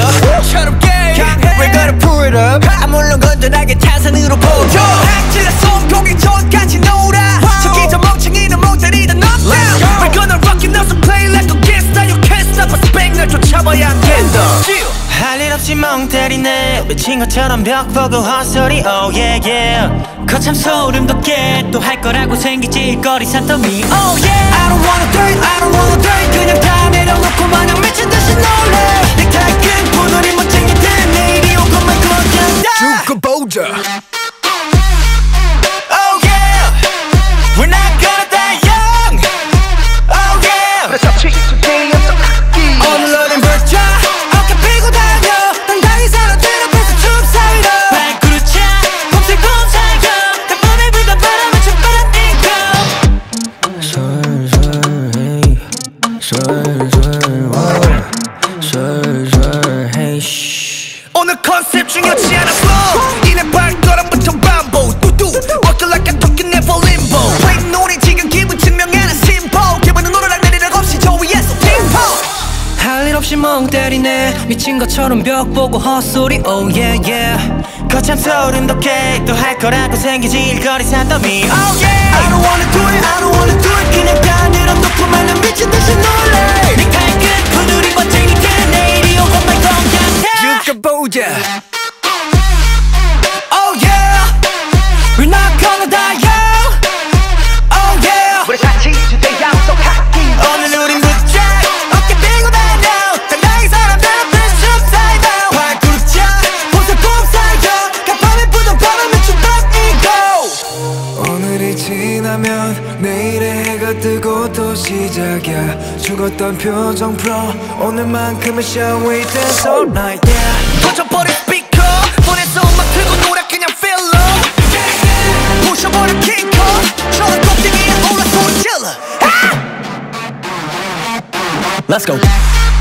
처럼 We're gonna pull it up 물론 건전하게 탄산으로 보죠 찔러 손고기 전까지 놀아 저기 저 멍청이는 못 때리던 knockdown We're gonna rock it now so play like a gangsta You can't stop us bang 날 쫓아봐야 안 된다 할 일 없이 멍 때리네 미친 것처럼 벽 보고 헛소리 oh yeah yeah 거참 소름 돋게 또 할 거라고 생기지 일거리 산더미 oh yeah I don't wanna do it I don't wanna do it 그냥 다 내려놓고 마냥 미친 듯이 놀래 넥타이 끈 부누리 멋쟁이들 내일이 오고만 거jan다 두고 보자 oh yeah We're not gonna die young oh yeah 그래서 today I'm so cocky 오늘 너는 벌자 어깨 펴고 다녀 당당히 사람들 앞에서 쭉 살려 발그루차 봄새 곰살겨 단번에 불던 바람은 촉발한 인거 솔솔 오늘 컨셉 중요치 않아 flow 이내 발걸음부터 반복 뚜뚜 Walking like I'm talking never limbo Play 노래 지금 기분 증명하는 심보 기분은 오르락 내리락 없이 저 위에서 팀포 할 일 없이 멍 때리네 미친 것처럼 벽 보고 헛소리 oh yeah yeah 거참 소름 돋게 또 할 거라고 생기지 일거리 산더미 oh yeah I don't wanna do it I don't wanna do it 그냥 다 내려놓고 말면 미친 듯이 놀래 넥타이 끝 부누리 멋쟁이들 내일이 오고 말 건강해 죽어보자 oh yeah We're not gonna die young oh yeah 우리 같이 today I'm so cocky 오늘 우린 붙자 어깨 펴고 다녀 당당히 사람들 앞에서 쭉 살다 발그루차 봄새 곰살겨 간밤에 부던 바람에 촉발한 인거 오늘이 지나면 내일의 해가 뜨고 또 시작이야 죽었던 표정 풀어 오늘만큼은 shall we dance all night yeah 터져버린 스피커 폰에서 음악 틀고 놀아 그냥 feel love 부셔버린 킹커 저런 꼭대기에 올라 소리 질러 Let's go